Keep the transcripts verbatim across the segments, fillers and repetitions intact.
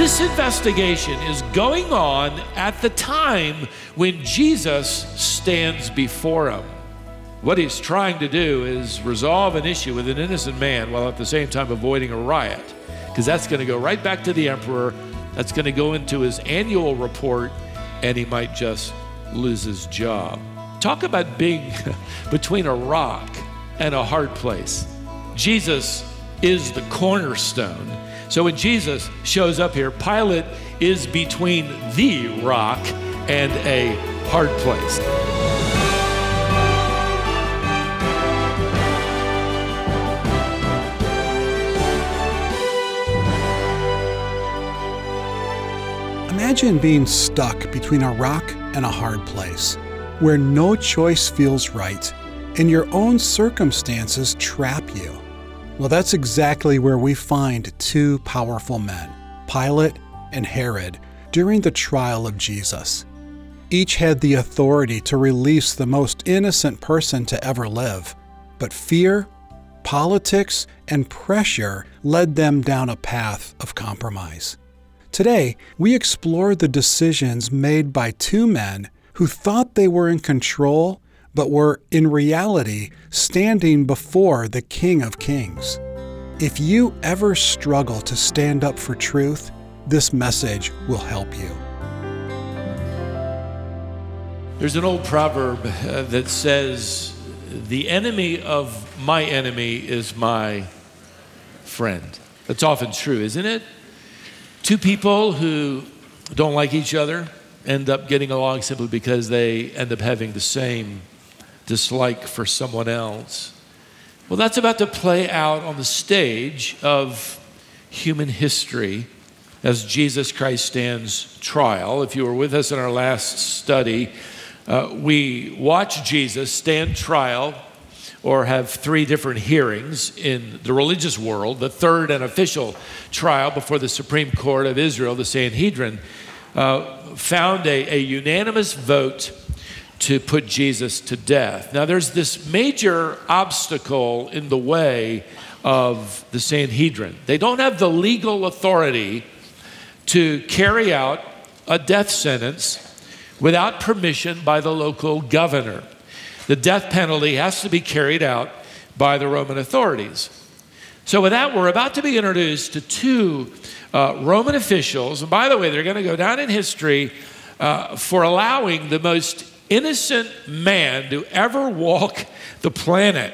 This investigation is going on at the time when Jesus stands before him. What he's trying to do is resolve an issue with an innocent man while at the same time avoiding a riot, because that's going to go right back to the emperor. That's going to go into his annual report, and he might just lose his job. Talk about being between a rock and a hard place. Jesus is the cornerstone. So when Jesus shows up here, Pilate is between the rock and a hard place. Imagine being stuck between a rock and a hard place, where no choice feels right, and your own circumstances trap you. Well, that's exactly where we find two powerful men, Pilate and Herod, during the trial of Jesus. Each had the authority to release the most innocent person to ever live, but fear, politics, and pressure led them down a path of compromise. Today, we explore the decisions made by two men who thought they were in control, but were in reality standing before the King of Kings. If you ever struggle to stand up for truth, this message will help you. There's an old proverb uh, that says, "The enemy of my enemy is my friend." That's often true, isn't it? Two people who don't like each other end up getting along simply because they end up having the same dislike for someone else. Well, that's about to play out on the stage of human history as Jesus Christ stands trial. If you were with us in our last study, uh, we watched Jesus stand trial or have three different hearings in the religious world. The third and official trial before the Supreme Court of Israel, the Sanhedrin, uh, found a, a unanimous vote to put Jesus to death. Now, there's this major obstacle in the way of the Sanhedrin. They don't have the legal authority to carry out a death sentence without permission by the local governor. The death penalty has to be carried out by the Roman authorities. So with that, we're about to be introduced to two uh, Roman officials. And by the way, they're going to go down in history uh, for allowing the most innocent man to ever walk the planet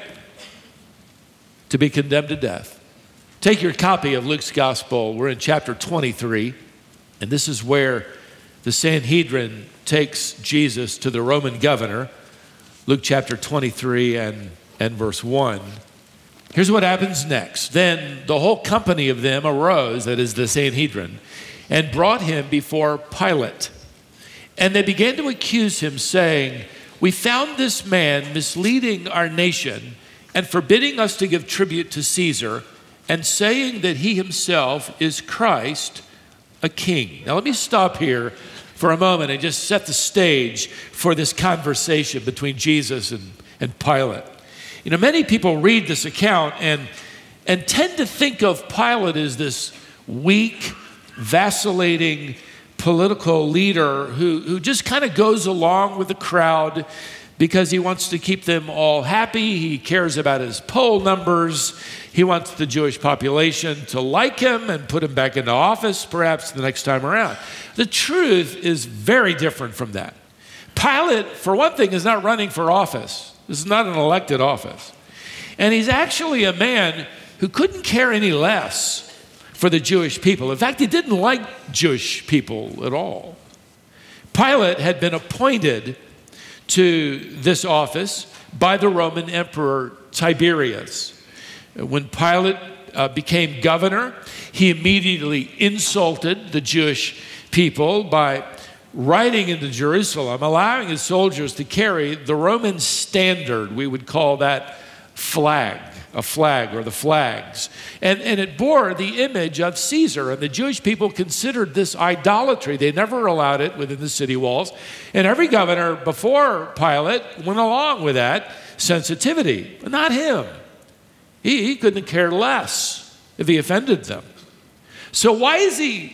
to be condemned to death. Take your copy of Luke's Gospel. We're in chapter twenty-three, and this is where the Sanhedrin takes Jesus to the Roman governor. Luke chapter twenty-three and, and verse one. Here's what happens next. Then the whole company of them arose, that is the Sanhedrin, and brought him before Pilate. And they began to accuse him, saying, "We found this man misleading our nation and forbidding us to give tribute to Caesar, and saying that he himself is Christ, a king." Now let me stop here for a moment and just set the stage for this conversation between Jesus and, and Pilate. You know, many people read this account and, and tend to think of Pilate as this weak, vacillating political leader who, who just kind of goes along with the crowd because he wants to keep them all happy. He cares about his poll numbers. He wants the Jewish population to like him and put him back into office perhaps the next time around. The truth is very different from that. Pilate, for one thing, is not running for office. This is not an elected office. And he's actually a man who couldn't care any less for the Jewish people. In fact, he didn't like Jewish people at all. Pilate had been appointed to this office by the Roman Emperor Tiberius. When Pilate uh, became governor, he immediately insulted the Jewish people by riding into Jerusalem, allowing his soldiers to carry the Roman standard. We would call that flag, a flag or the flags. And, and it bore the image of Caesar. And the Jewish people considered this idolatry. They never allowed it within the city walls. And every governor before Pilate went along with that sensitivity, but not him. He, he couldn't care less if he offended them. So why is he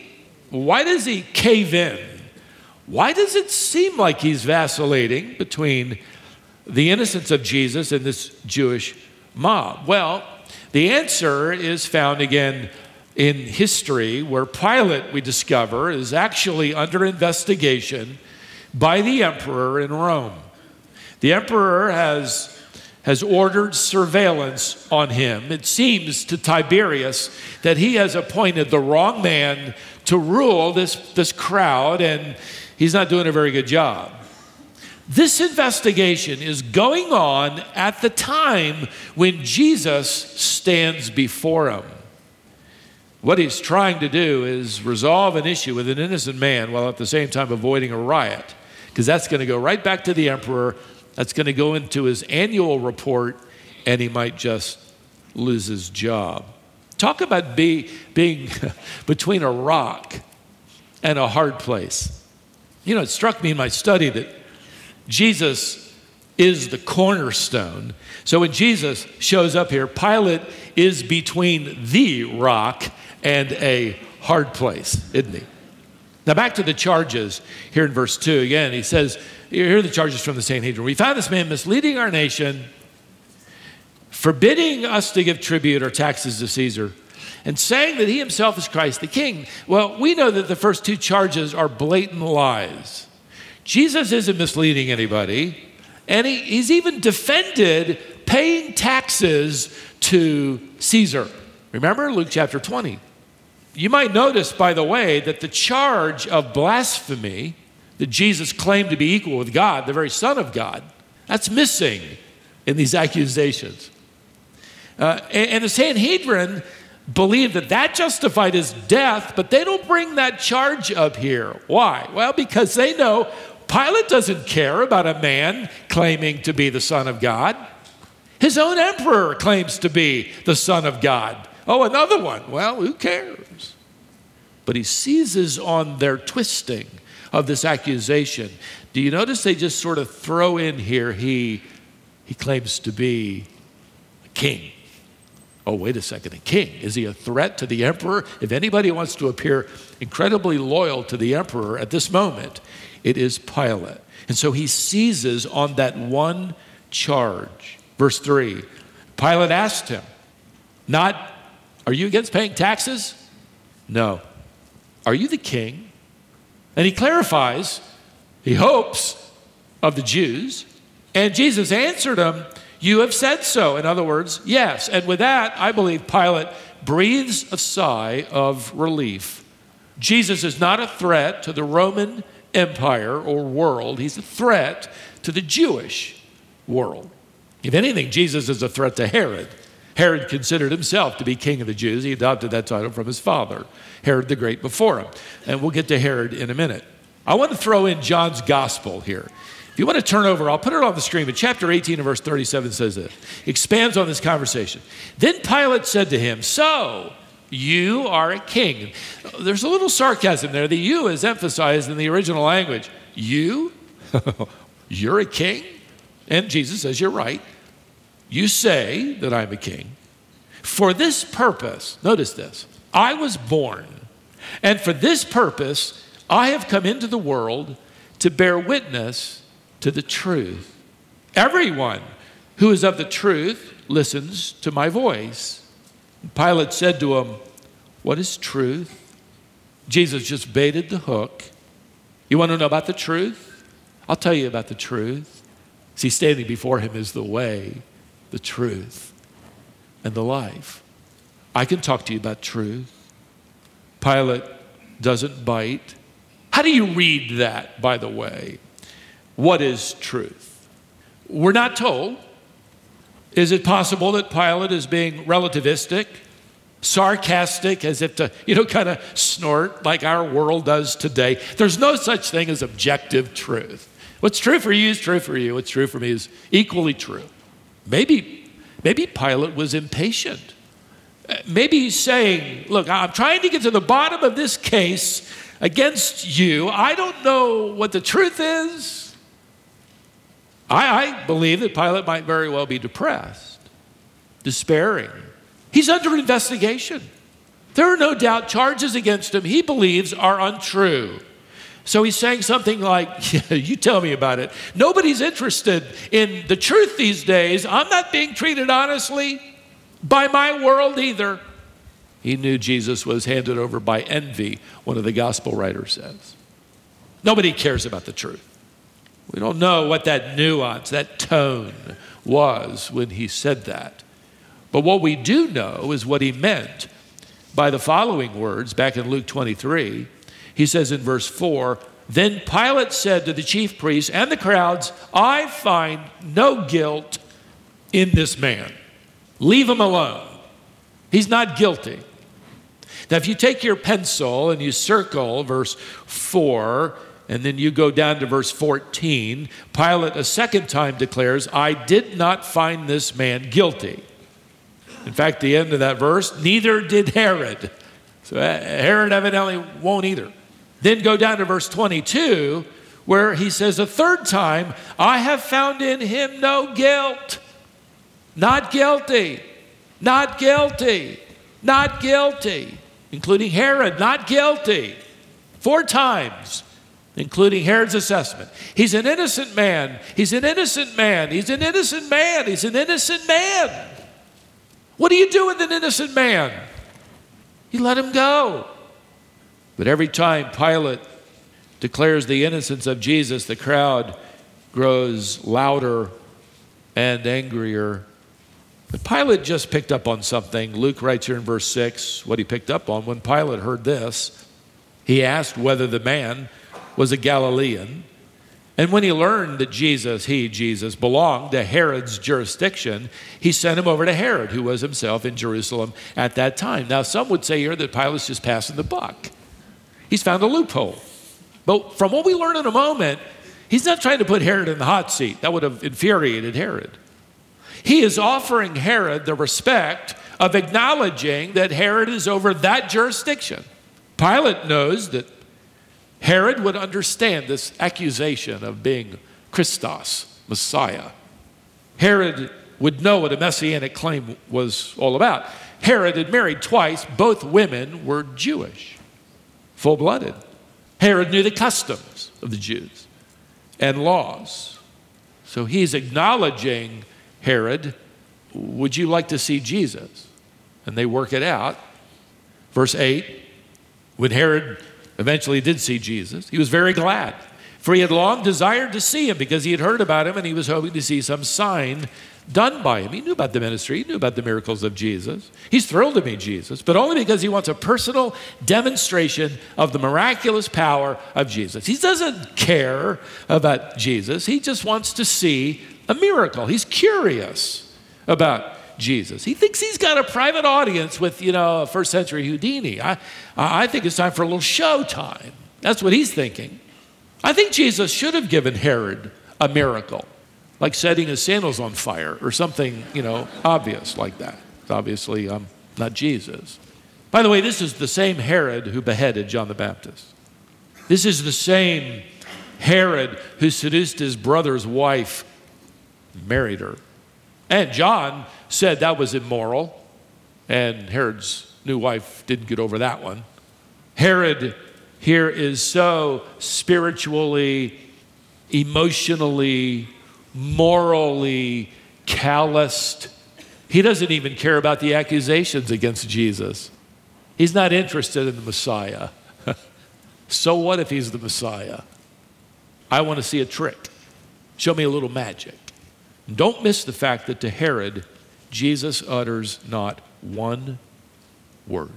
Why does he cave in? Why does it seem like he's vacillating between the innocence of Jesus and this Jewish mob? Well, the answer is found again in history, where Pilate, we discover, is actually under investigation by the emperor in Rome. The emperor has, has ordered surveillance on him. It seems to Tiberius that he has appointed the wrong man to rule this, this crowd, and he's not doing a very good job. This investigation is going on at the time when Jesus stands before him. What he's trying to do is resolve an issue with an innocent man while at the same time avoiding a riot, because that's going to go right back to the emperor. That's going to go into his annual report, and he might just lose his job. Talk about be, being between a rock and a hard place. You know, it struck me in my study that Jesus is the cornerstone. So when Jesus shows up here, Pilate is between the rock and a hard place, isn't he? Now back to the charges here in verse two. Again, he says, here are the charges from the Sanhedrin. We found this man misleading our nation, forbidding us to give tribute or taxes to Caesar, and saying that he himself is Christ the King. Well, we know that the first two charges are blatant lies. Jesus isn't misleading anybody, and he, he's even defended paying taxes to Caesar. Remember Luke chapter twenty. You might notice, by the way, that the charge of blasphemy, that Jesus claimed to be equal with God, the very Son of God, that's missing in these accusations. Uh, and, and the Sanhedrin believed that that justified his death, but they don't bring that charge up here. Why? Well, because they know Pilate doesn't care about a man claiming to be the Son of God. His own emperor claims to be the Son of God. Oh, another one. Well, who cares? But he seizes on their twisting of this accusation. Do you notice they just sort of throw in here, he, he claims to be a king. Oh, wait a second, a king. Is he a threat to the emperor? If anybody wants to appear incredibly loyal to the emperor at this moment, it is Pilate. And so he seizes on that one charge. Verse three, Pilate asked him, not, are you against paying taxes? No. Are you the king? And he clarifies, he hopes, of the Jews. And Jesus answered him, you have said so. In other words, yes. And with that, I believe Pilate breathes a sigh of relief. Jesus is not a threat to the Roman Empire or world. He's a threat to the Jewish world. If anything, Jesus is a threat to Herod. Herod considered himself to be king of the Jews. He adopted that title from his father, Herod the Great, before him. And we'll get to Herod in a minute. I want to throw in John's gospel here. If you want to turn over, I'll put it on the screen, but chapter eighteen and verse thirty-seven says this. Expands on this conversation. Then Pilate said to him, so you are a king. There's a little sarcasm there. The you is emphasized in the original language. You? You're a king? And Jesus says, you're right. You say that I'm a king. For this purpose, notice this, I was born, and for this purpose I have come into the world to bear witness to the truth. Everyone who is of the truth listens to my voice. Pilate said to him, what is truth? Jesus just baited the hook. You want to know about the truth? I'll tell you about the truth. See, standing before him is the way, the truth, and the life. I can talk to you about truth. Pilate doesn't bite. How do you read that, by the way? What is truth? We're not told. Is it possible that Pilate is being relativistic, sarcastic, as if to, you know, kind of snort like our world does today? There's no such thing as objective truth. What's true for you is true for you. What's true for me is equally true. Maybe, maybe Pilate was impatient. Maybe he's saying, look, I'm trying to get to the bottom of this case against you. I don't know what the truth is. I, I believe that Pilate might very well be depressed, despairing. He's under investigation. There are no doubt charges against him he believes are untrue. So he's saying something like, yeah, you tell me about it. Nobody's interested in the truth these days. I'm not being treated honestly by my world either. He knew Jesus was handed over by envy, one of the gospel writers says. Nobody cares about the truth. We don't know what that nuance, that tone was when he said that. But what we do know is what he meant by the following words back in Luke twenty-three. He says in verse four, then Pilate said to the chief priests and the crowds, I find no guilt in this man. Leave him alone. He's not guilty. Now, if you take your pencil and you circle verse four, and then you go down to verse fourteen, Pilate a second time declares, I did not find this man guilty. In fact, the end of that verse, neither did Herod. So Herod evidently won't either. Then go down to verse twenty-two, where he says a third time, I have found in him no guilt. Not guilty. Not guilty. Not guilty. Including Herod, not guilty. Four times, including Herod's assessment. He's an innocent man. He's an innocent man. He's an innocent man. He's an innocent man. What do you do with an innocent man? You let him go. But every time Pilate declares the innocence of Jesus, the crowd grows louder and angrier. But Pilate just picked up on something. Luke writes here in verse six what he picked up on. When Pilate heard this, he asked whether the man was a Galilean. And when he learned that Jesus, he, Jesus, belonged to Herod's jurisdiction, he sent him over to Herod, who was himself in Jerusalem at that time. Now, some would say here that Pilate's just passing the buck. He's found a loophole. But from what we learn in a moment, he's not trying to put Herod in the hot seat. That would have infuriated Herod. He is offering Herod the respect of acknowledging that Herod is over that jurisdiction. Pilate knows that Herod would understand this accusation of being Christos, Messiah. Herod would know what a messianic claim was all about. Herod had married twice. Both women were Jewish, full-blooded. Herod knew the customs of the Jews and laws. So he's acknowledging, Herod, would you like to see Jesus? And they work it out. Verse eight, when Herod eventually did see Jesus, he was very glad, for he had long desired to see him because he had heard about him and he was hoping to see some sign done by him. He knew about the ministry. He knew about the miracles of Jesus. He's thrilled to meet Jesus, but only because he wants a personal demonstration of the miraculous power of Jesus. He doesn't care about Jesus. He just wants to see a miracle. He's curious about Jesus. He thinks he's got a private audience with, you know, first century Houdini. I, I think it's time for a little show time. That's what he's thinking. I think Jesus should have given Herod a miracle, like setting his sandals on fire or something, you know, obvious like that. Obviously, I'm not Jesus. By the way, this is the same Herod who beheaded John the Baptist. This is the same Herod who seduced his brother's wife, married her. And John said that was immoral, and Herod's new wife didn't get over that one. Herod here is so spiritually, emotionally, morally calloused. He doesn't even care about the accusations against Jesus. He's not interested in the Messiah. So what if he's the Messiah? I want to see a trick. Show me a little magic. Don't miss the fact that to Herod, Jesus utters not one word.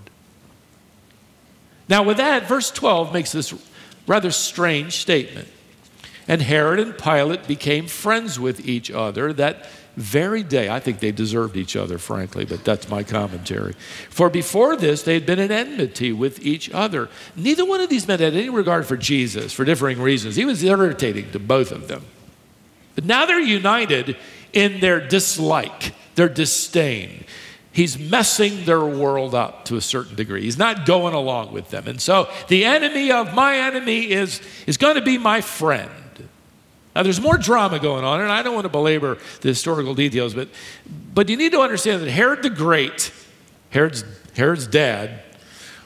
Now with that, verse twelve makes this rather strange statement. And Herod and Pilate became friends with each other that very day. I think they deserved each other, frankly, but that's my commentary. For before this, they had been in enmity with each other. Neither one of these men had any regard for Jesus for differing reasons. He was irritating to both of them. But now they're united in their dislike, their disdain. He's messing their world up to a certain degree. He's not going along with them. And so the enemy of my enemy is, is going to be my friend. Now there's more drama going on, and I don't want to belabor the historical details, but, but you need to understand that Herod the Great, Herod's, Herod's dad,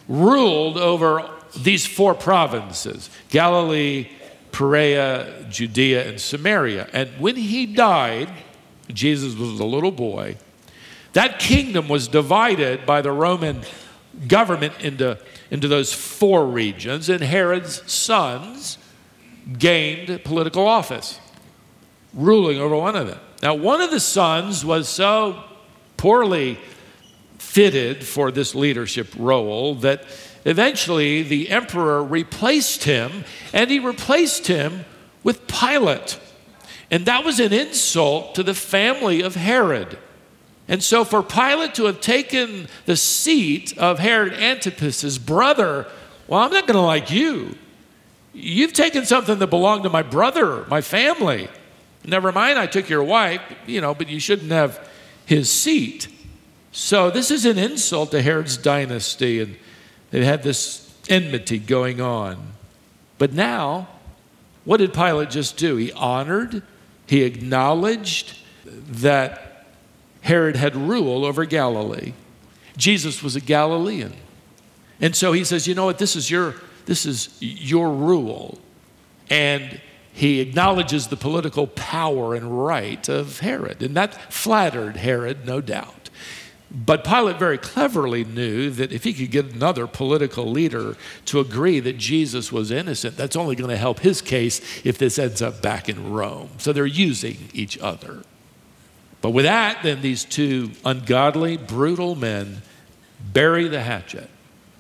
ruled over these four provinces: Galilee, Perea, Judea, and Samaria. And when he died, Jesus was a little boy, that kingdom was divided by the Roman government into, into those four regions, and Herod's sons gained political office, ruling over one of them. Now, one of the sons was so poorly fitted for this leadership role that eventually the emperor replaced him, and he replaced him with Pilate. And that was an insult to the family of Herod. And so for Pilate to have taken the seat of Herod Antipas, his brother, well, I'm not going to like you. You've taken something that belonged to my brother, my family. Never mind, I took your wife, you know, but you shouldn't have his seat. So this is an insult to Herod's dynasty, and they had this enmity going on. But now, what did Pilate just do? He honored, he acknowledged that Herod had rule over Galilee. Jesus was a Galilean. And so he says, you know what, this is your, this is your rule. And he acknowledges the political power and right of Herod. And that flattered Herod, no doubt. But Pilate very cleverly knew that if he could get another political leader to agree that Jesus was innocent, that's only going to help his case if this ends up back in Rome. So they're using each other. But with that, then these two ungodly, brutal men bury the hatchet.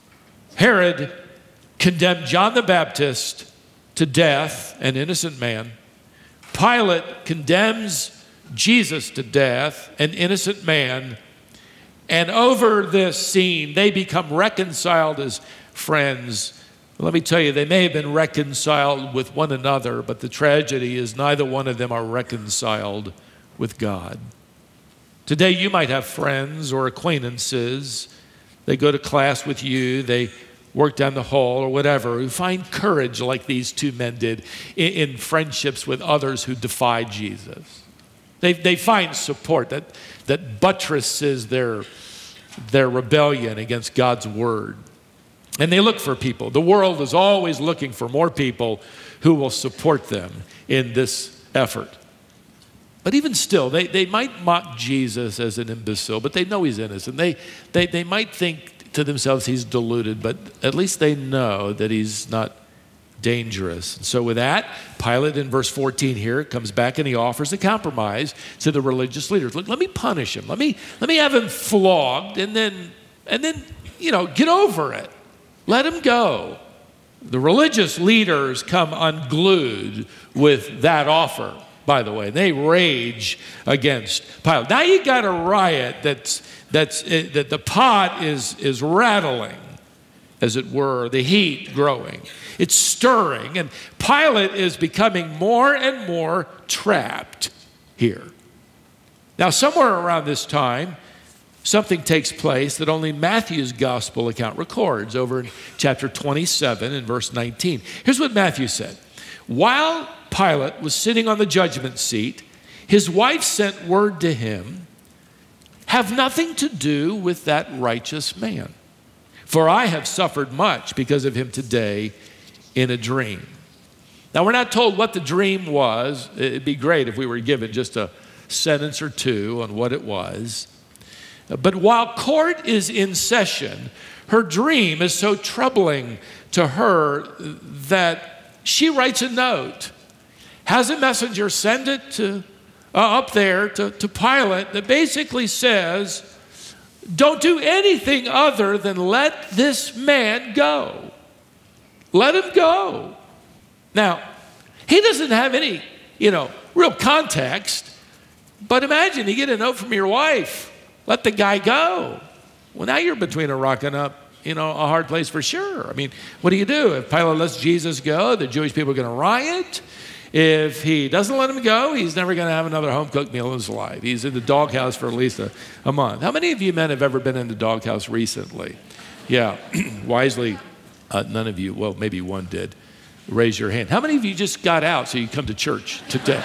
Herod condemned John the Baptist to death, an innocent man. Pilate condemns Jesus to death, an innocent man. And over this scene, they become reconciled as friends. Let me tell you, they may have been reconciled with one another, but the tragedy is neither one of them are reconciled with God. Today, you might have friends or acquaintances. They go to class with you. They work down the hall or whatever, who find courage like these two men did in, in friendships with others who defy Jesus. They, they find support that, that buttresses their, their rebellion against God's word. And they look for people. The world is always looking for more people who will support them in this effort. But even still, they, they might mock Jesus as an imbecile, but they know he's innocent. They, they, they might think to themselves he's deluded, but at least they know that he's not dangerous. So with that, Pilate in verse fourteen here comes back and he offers a compromise to the religious leaders. Look, let me punish him. Let me, let me have him flogged and then, and then, you know, get over it. Let him go. The religious leaders come unglued with that offer, by the way. They rage against Pilate. Now you got a riot that's, that's, that the pot is, is rattling, as it were, the heat growing. It's stirring, and Pilate is becoming more and more trapped here. Now, somewhere around this time, something takes place that only Matthew's gospel account records over in chapter twenty-seven and verse nineteen. Here's what Matthew said. While Pilate was sitting on the judgment seat, his wife sent word to him, "Have nothing to do with that righteous man, for I have suffered much because of him today in a dream." Now, we're not told what the dream was. It'd be great if we were given just a sentence or two on what it was. But while court is in session, her dream is so troubling to her that she writes a note, has a messenger send it to uh, up there to, to Pilate that basically says, don't do anything other than let this man go. Let him go. Now, he doesn't have any, you know, real context, but imagine you get a note from your wife, let the guy go. Well, now you're between a rock and a, you know, a hard place for sure. I mean, what do you do? If Pilate lets Jesus go, the Jewish people are going to riot. If he doesn't let him go, he's never going to have another home-cooked meal in his life. He's in the doghouse for at least a, a month. How many of you men have ever been in the doghouse recently? Yeah, wisely, uh, none of you, well, maybe one did, raise your hand. How many of you just got out so you come to church today?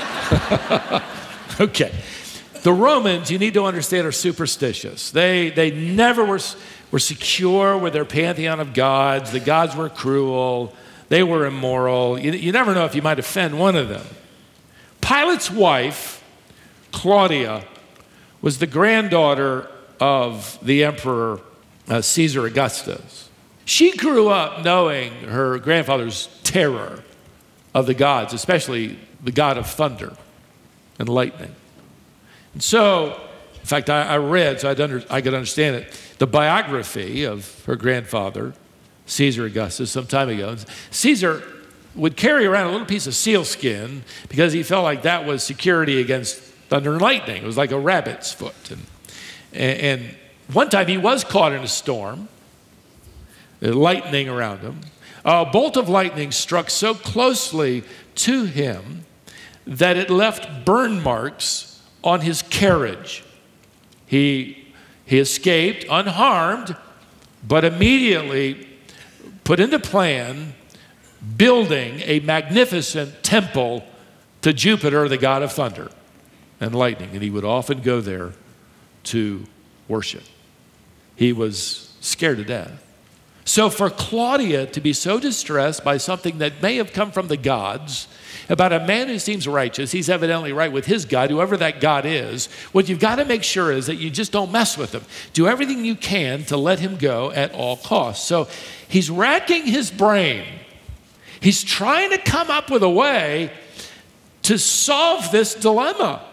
Okay. The Romans, you need to understand, are superstitious. They, they never were, were secure with their pantheon of gods. The gods were cruel. They were immoral. You, you never know if you might offend one of them. Pilate's wife, Claudia, was the granddaughter of the emperor uh, Caesar Augustus. She grew up knowing her grandfather's terror of the gods, especially the god of thunder and lightning. And so, in fact, I, I read, so I'd under, I could understand it, the biography of her grandfather, Caesar Augustus, some time ago. Caesar would carry around a little piece of sealskin because he felt like that was security against thunder and lightning. It was like a rabbit's foot. And, and one time he was caught in a storm, lightning around him. A bolt of lightning struck so closely to him that it left burn marks on his carriage. He, he escaped unharmed, but immediately put into plan building a magnificent temple to Jupiter, the god of thunder and lightning. And he would often go there to worship. He was scared to death. So for Claudia to be so distressed by something that may have come from the gods about a man who seems righteous, he's evidently right with his God, whoever that God is, what you've got to make sure is that you just don't mess with him. Do everything you can to let him go at all costs. So he's racking his brain. He's trying to come up with a way to solve this dilemma.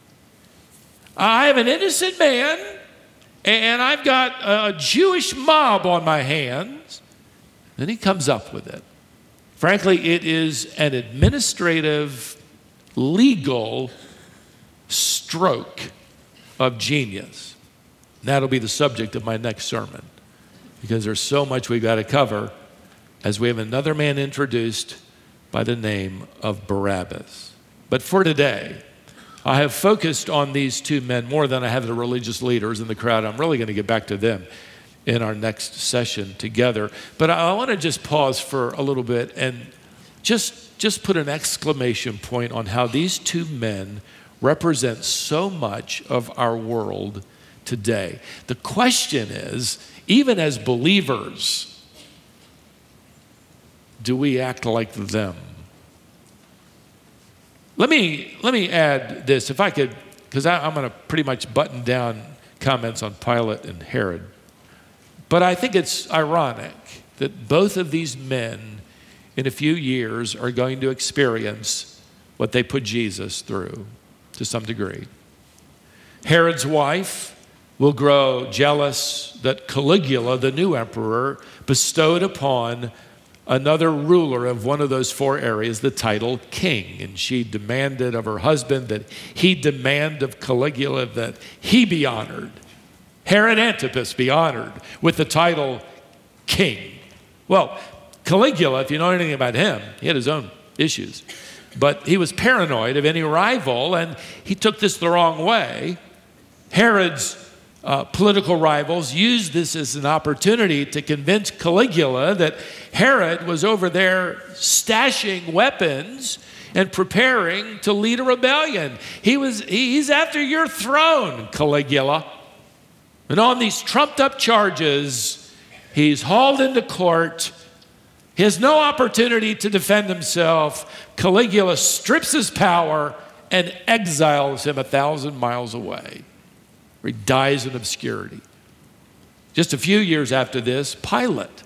I have an innocent man, and I've got a Jewish mob on my hands. Then he comes up with it. Frankly, it is an administrative, legal stroke of genius. And that'll be the subject of my next sermon, because there's so much we've got to cover as we have another man introduced by the name of Barabbas. But for today, I have focused on these two men more than I have the religious leaders in the crowd. I'm really going to get back to them in our next session together. But I want to just pause for a little bit and just, just put an exclamation point on how these two men represent so much of our world today. The question is, even as believers, do we act like them? Let me, let me add this, if I could, because I'm going to pretty much button down comments on Pilate and Herod. But I think it's ironic that both of these men in a few years are going to experience what they put Jesus through to some degree. Herod's wife will grow jealous that Caligula, the new emperor, bestowed upon another ruler of one of those four areas the title king. And she demanded of her husband that he demand of Caligula that he be honored. Herod Antipas be honored with the title king. Well, Caligula, if you know anything about him, he had his own issues. But he was paranoid of any rival, and he took this the wrong way. Herod's Uh, political rivals used this as an opportunity to convince Caligula that Herod was over there stashing weapons and preparing to lead a rebellion. He was, he's after your throne, Caligula. And on these trumped up charges, he's hauled into court. He has no opportunity to defend himself. Caligula strips his power and exiles him a thousand miles away, where he dies in obscurity. Just a few years after this, Pilate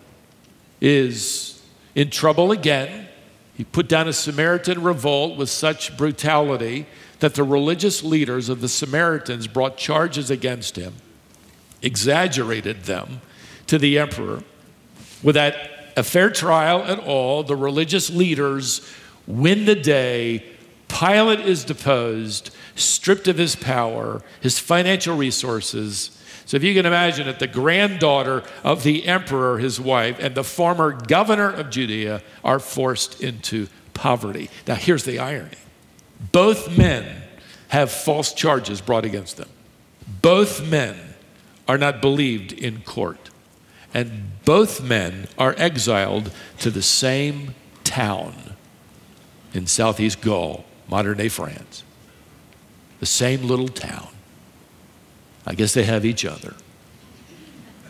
is in trouble again. He put down a Samaritan revolt with such brutality that the religious leaders of the Samaritans brought charges against him, exaggerated them to the emperor. Without a fair trial at all, the religious leaders win the day. Pilate is deposed, stripped of his power, his financial resources. So if you can imagine it, the granddaughter of the emperor, his wife, and the former governor of Judea are forced into poverty. Now here's the irony. Both men have false charges brought against them. Both men are not believed in court. And both men are exiled to the same town in southeast Gaul, modern-day France. The same little town. I guess they have each other.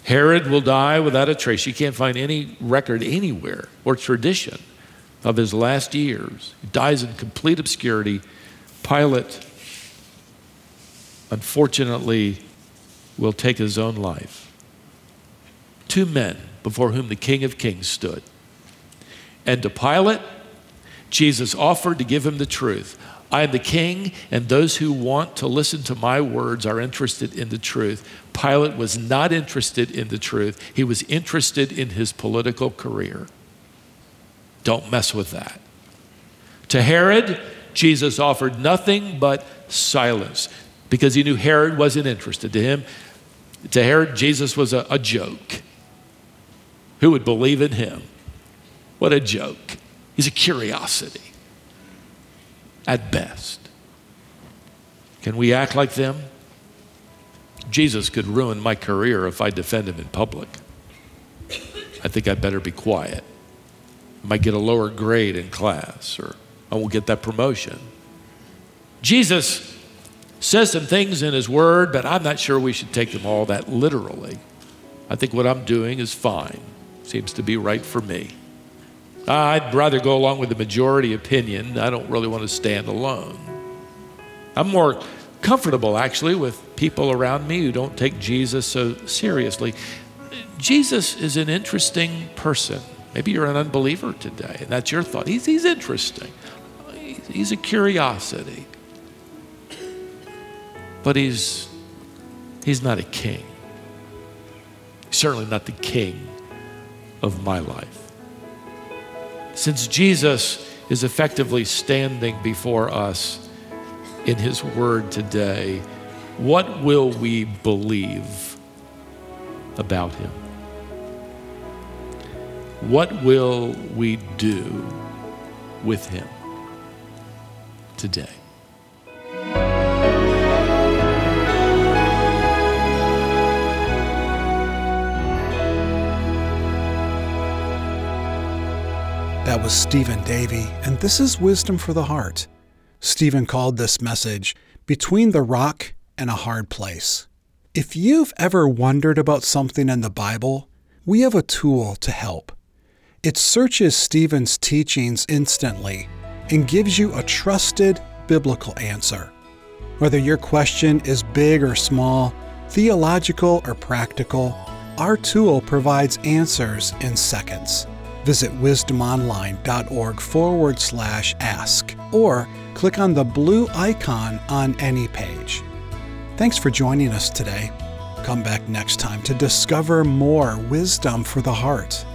Herod will die without a trace. You can't find any record anywhere or tradition of his last years. He dies in complete obscurity. Pilate, unfortunately, will take his own life. Two men before whom the King of Kings stood. And to Pilate, Jesus offered to give him the truth. I am the king, and those who want to listen to my words are interested in the truth. Pilate was not interested in the truth. He was interested in his political career. Don't mess with that. To Herod, Jesus offered nothing but silence because he knew Herod wasn't interested. To him, to Herod, Jesus was a, a joke. Who would believe in him? What a joke. He's a curiosity at best. Can we act like them? Jesus could ruin my career if I defend him in public. I think I better be quiet. I might get a lower grade in class, or I won't get that promotion. Jesus says some things in his word, but I'm not sure we should take them all that literally. I think what I'm doing is fine. Seems to be right for me. I'd rather go along with the majority opinion. I don't really want to stand alone. I'm more comfortable, actually, with people around me who don't take Jesus so seriously. Jesus is an interesting person. Maybe you're an unbeliever today, and that's your thought. He's, he's interesting. He's a curiosity. But he's, he's not a king. Certainly not the king of my life. Since Jesus is effectively standing before us in his word today, what will we believe about him? What will we do with him today? That was Stephen Davey, and this is Wisdom for the Heart. Stephen called this message, Between the Rock and a Hard Place. If you've ever wondered about something in the Bible, we have a tool to help. It searches Stephen's teachings instantly and gives you a trusted biblical answer. Whether your question is big or small, theological or practical, our tool provides answers in seconds. Visit wisdomonline.org forward slash ask or click on the blue icon on any page. Thanks for joining us today. Come back next time to discover more wisdom for the heart.